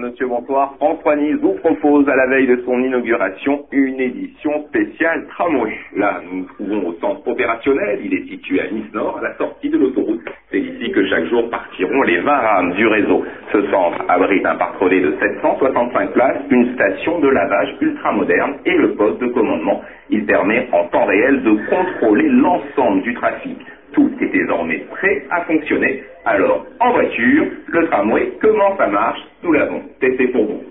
Monsieur, bonsoir. François Nice vous propose à la veille de son inauguration une édition spéciale tramway. Là, nous nous trouvons au centre opérationnel. Il est situé à Nice Nord, à la sortie de l'autoroute. C'est ici que chaque jour partiront les 20 rames du réseau. Ce centre abrite un parc relais de 765 places, une station de lavage ultramoderne et le poste de commandement. Il permet en temps réel de contrôler l'ensemble du trafic. Tout est désormais prêt à fonctionner. Alors, en voiture, le tramway, comment ça marche? Nous l'avons testé pour vous.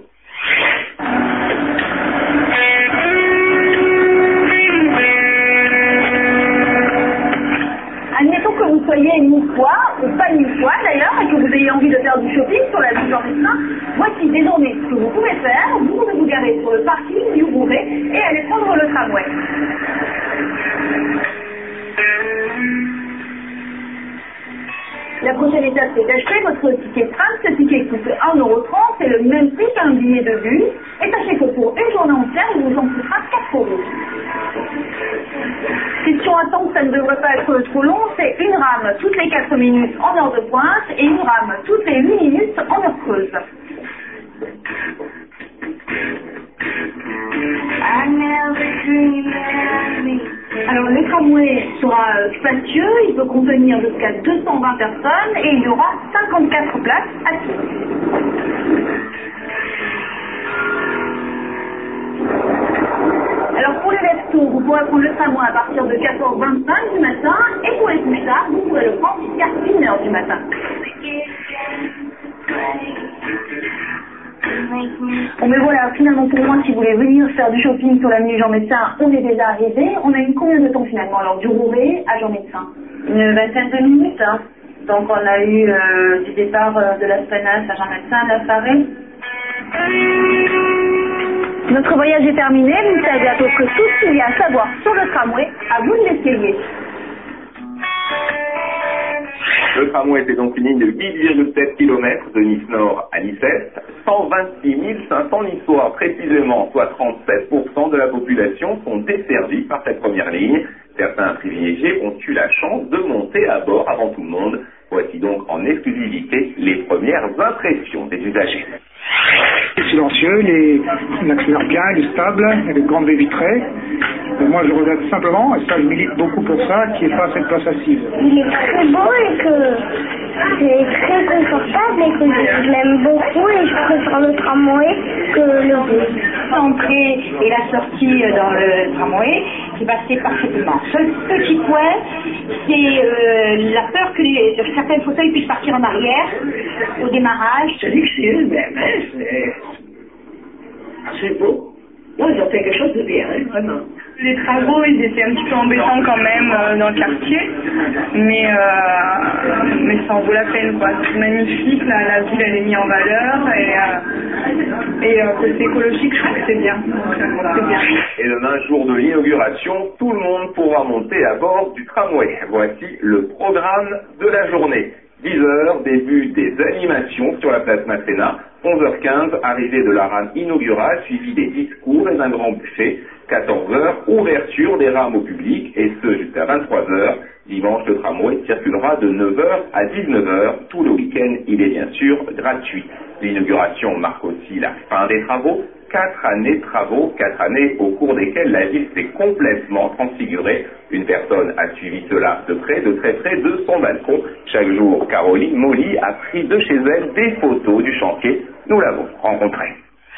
Admettons que vous soyez une fois, ou pas une fois d'ailleurs, et que vous ayez envie de faire du shopping sur la ligne Jean-Messin. Voici désormais ce que vous pouvez faire. Vous pouvez vous garer sur le parking du Bourret et aller prendre le tramway. La prochaine étape, c'est d'acheter votre ticket tram. Ce ticket coûte 1,30 €, c'est le même prix qu'un billet de bus. Et sachez que pour une journée entière, il vous en coûtera 4 €. Question à temps, ça ne devrait pas être trop long, c'est une rame toutes les 4 minutes en heure de pointe et une rame toutes les 8 minutes en heure creuse. Alors le tramway sera spacieux, il peut contenir jusqu'à 220 personnes et il y aura 54 places assises. Alors pour les lève-tôt, vous pourrez prendre le tramway à partir de 14h25 du matin et pour les plus tard, vous pourrez le prendre jusqu'à 1h du matin. Bon mais voilà, finalement pour moi, si vous voulez venir faire du shopping sur l'avenue Jean-Médecin, on est déjà arrivé. On a eu combien de temps finalement alors du Rouret à Jean-Médecin? Une vingtaine de minutes. Hein. Donc on a eu du départ de la Spenasse à Jean-Médecin, la Farée. Notre voyage est terminé, vous savez à peu près tout ce qu'il y a à savoir sur le tramway, à vous de l'essayer. Le tramway, c'est donc une ligne de 8,7 km de Nice Nord à Nice Est. 126 500 Niçois précisément, soit 37% de la population, sont desservis par cette première ligne. Certains privilégiés ont eu la chance de monter à bord avant tout le monde. Voici donc en exclusivité les premières impressions des usagers. C'est silencieux, il accélère bien, il est stable, il y a des grandes baies vitrées. Et moi je regrette simplement, et ça je milite beaucoup pour ça, qu'il n'y ait pas cette place assise. Il est très beau et que c'est très confortable et que je l'aime beaucoup et je préfère le tramway que le bus. L'entrée et la sortie dans le tramway, c'est passé parfaitement. Seul petit point, c'est la peur que certains fauteuils puissent partir en arrière au démarrage. Je dis que c'est eux-mêmes, c'est assez beau. Moi, ils ont fait quelque chose de bien, hein, vraiment. Les travaux, ils étaient un petit peu embêtants quand même dans le quartier, mais ça en vaut la peine, quoi. C'est magnifique, la ville elle est mise en valeur et côté écologique, je trouve que c'est bien. C'est bien. Et demain, jour de l'inauguration, tout le monde pourra monter à bord du tramway. Voici le programme de la journée. 10h, début des animations sur la place Masséna. 11h15, arrivée de la rame inaugurale, suivie des discours et d'un grand buffet. 14h, ouverture des rames au public, et ce jusqu'à 23h. Dimanche, le tramway circulera de 9h à 19h. Tout le week-end, il est bien sûr gratuit. L'inauguration marque aussi la fin des travaux. 4 années de travaux, 4 années au cours desquelles la ville s'est complètement transfigurée. Une personne a suivi cela de près, de très près, de son balcon. Chaque jour, Caroline Molly a pris de chez elle des photos du chantier. Nous l'avons rencontrée.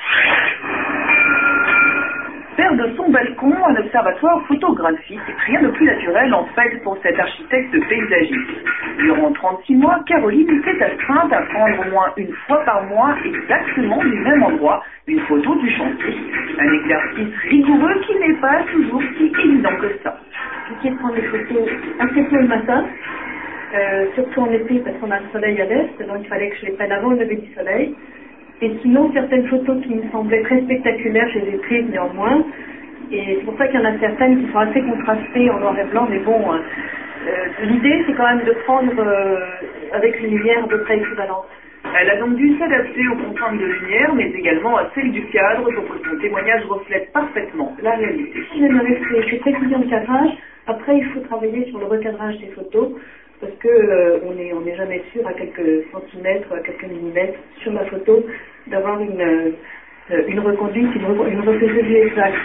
Faire de son balcon un observatoire photographique, rien de plus naturel en fait pour cet architecte paysagiste. Durant 36 mois, Caroline s'est astreinte à prendre au moins une fois par mois, exactement du même endroit, une photo du chantier. Un exercice rigoureux qui n'est pas toujours si évident que ça. J'ai de prendre des photos assez tôt le matin, surtout en été parce qu'on a le soleil à l'est, donc il fallait que je les prenne avant le lever du soleil. Et sinon, certaines photos qui me semblaient très spectaculaires, je les ai prises néanmoins. Et c'est pour ça qu'il y en a certaines qui sont assez contrastées en noir et blanc, mais bon, l'idée c'est quand même de prendre avec une lumière à peu près équivalente. Elle a donc dû s'adapter aux contraintes de lumière, mais également à celles du cadre pour que son témoignage reflète parfaitement la réalité. Je suis précisée en cadrage. Après, il faut travailler sur le recadrage des photos, parce que on n'est jamais sûr à quelques centimètres, à quelques millimètres sur la photo d'avoir une reconduite, une refaiserie exacte.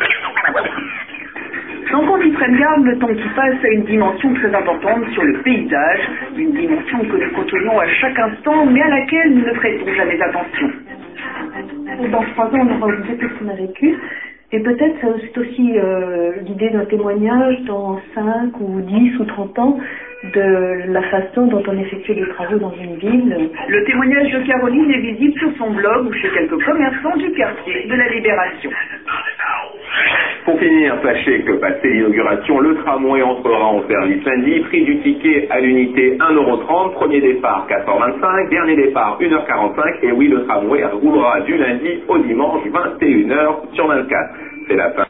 Sans qu'on y prenne garde, le temps qui passe a une dimension très importante sur le paysage, une dimension que nous côtoyons à chaque instant, mais à laquelle nous ne prêtons jamais attention. Dans 3 ans, on aura oublié tout ce qu'on a vécu. Et peut-être c'est aussi l'idée d'un témoignage dans 5 ou 10 ou 30 ans de la façon dont on effectue les travaux dans une ville. Le témoignage de Caroline est visible sur son blog ou chez quelques commerçants du quartier de la Libération. Pour finir, sachez que passé l'inauguration, le tramway entrera en service lundi. Prix du ticket à l'unité 1,30 €, premier départ 4h25, dernier départ 1h45. Et oui, le tramway roulera du lundi au dimanche 21h sur 24. C'est la fin.